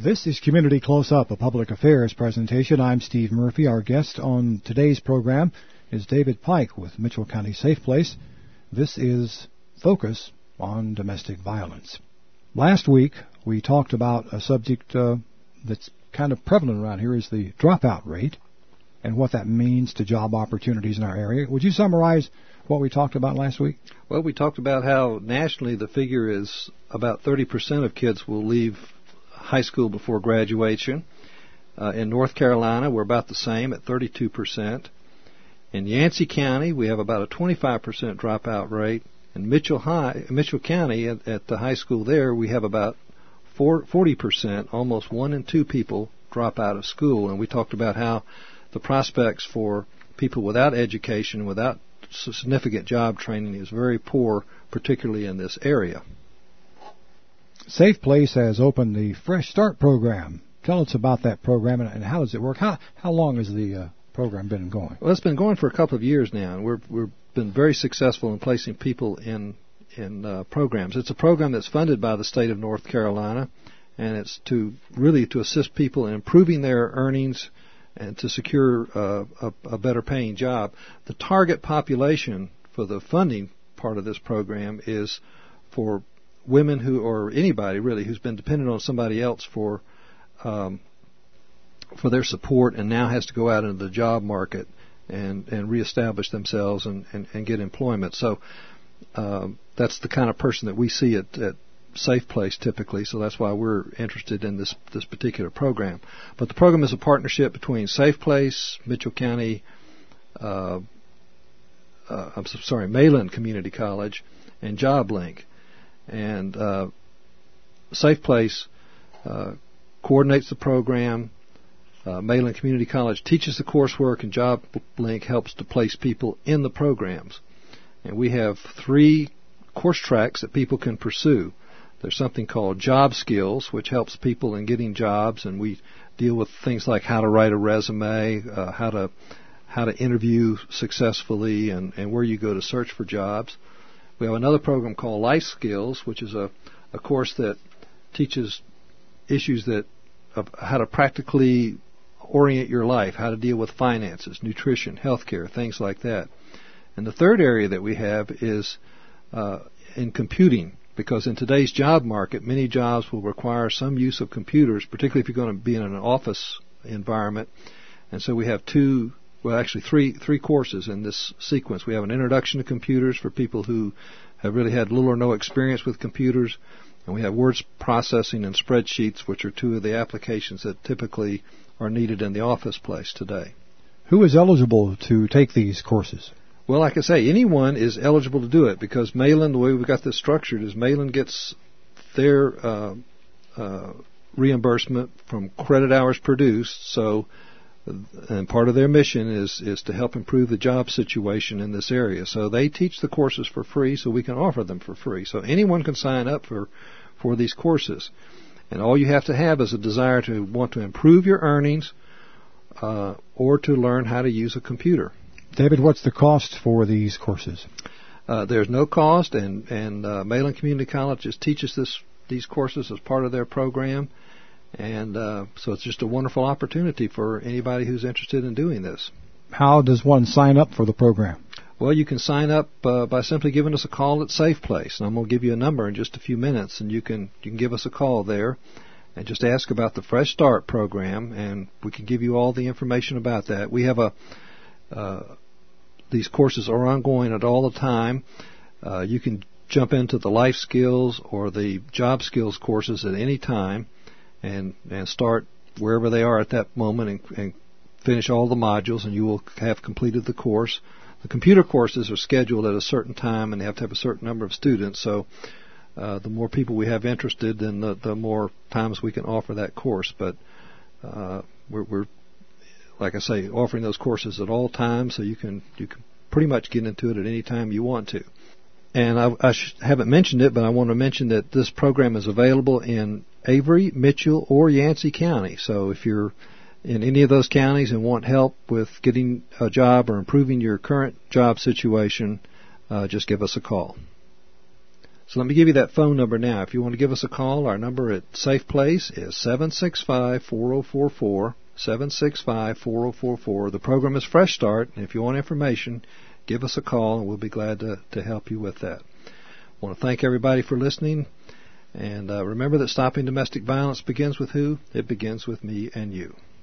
This is Community Close-Up, a public affairs presentation. I'm Steve Murphy. Our guest on today's program is David Pike with Mitchell County Safe Place. This is Focus on Domestic Violence. Last week, we talked about a subject that's kind of prevalent around here, is the dropout rate and what that means to job opportunities in our area. Would you summarize what we talked about last week? Well, we talked about how nationally the figure is about 30% of kids will leave high school before graduation. In North Carolina, we're about the same at 32%. In Yancey County, we have about a 25% dropout rate. In Mitchell County, at the high school there, we have about 40%, almost 1 in 2 people drop out of school. And we talked about how the prospects for people without education, without significant job training, is very poor, particularly in this area. Safe Place has opened the Fresh Start program. Tell us about that program and how does it work? How long has the program been going? Well, it's been going for a couple of years now, and we've been very successful in placing people in programs. It's a program that's funded by the state of North Carolina, and it's to assist people in improving their earnings and to secure a better paying job. The target population for the funding part of this program is for women or anybody really who's been dependent on somebody else for their support and now has to go out into the job market and reestablish themselves and get employment. So that's the kind of person that we see at Safe Place typically, so that's why we're interested in this particular program. But the program is a partnership between Safe Place, Mitchell County, Mayland Community College, and JobLink. And Safe Place coordinates the program. Mayland Community College teaches the coursework, and JobLink helps to place people in the programs. And we have 3 course tracks that people can pursue. There's something called Job Skills, which helps people in getting jobs, and we deal with things like how to write a resume, how to interview successfully, and where you go to search for jobs. We have another program called Life Skills, which is a course that teaches issues of how to practically orient your life, how to deal with finances, nutrition, healthcare, things like that. And the third area that we have is in computing, because in today's job market, many jobs will require some use of computers, particularly if you're going to be in an office environment. And so we have three courses in this sequence. We have an introduction to computers for people who have really had little or no experience with computers, and we have word processing and spreadsheets, which are 2 of the applications that typically are needed in the office place today. Who is eligible to take these courses? Well, like I say, anyone is eligible to do it, because Mayland, the way we've got this structured, is Mayland gets their reimbursement from credit hours produced. So, and part of their mission is to help improve the job situation in this area. So they teach the courses for free, so we can offer them for free. So anyone can sign up for these courses. And all you have to have is a desire to want to improve your earnings or to learn how to use a computer. David, what's the cost for these courses? There's no cost, and Mayland Community College just teaches these courses as part of their program. And so it's just a wonderful opportunity for anybody who's interested in doing this. How does one sign up for the program? Well, you can sign up by simply giving us a call at Safe Place. And I'm going to give you a number in just a few minutes, and you can give us a call there and just ask about the Fresh Start program, and we can give you all the information about that. We have these courses are ongoing at all the time. You can jump into the Life Skills or the Job Skills courses at any time and start wherever they are at that moment and finish all the modules, and you will have completed the course. The computer courses are scheduled at a certain time, and they have to have a certain number of students. So the more people we have interested, then the more times we can offer that course. But we're like I say, offering those courses at all times, so you can pretty much get into it at any time you want to. And I haven't mentioned it, but I want to mention that this program is available in Avery, Mitchell, or Yancey County. So if you're in any of those counties and want help with getting a job or improving your current job situation, just give us a call. So let me give you that phone number now. If you want to give us a call, our number at Safe Place is 765-4044, 765-4044. The program is Fresh Start, and if you want information, give us a call, and we'll be glad to help you with that. I want to thank everybody for listening, and remember that stopping domestic violence begins with who? It begins with me and you.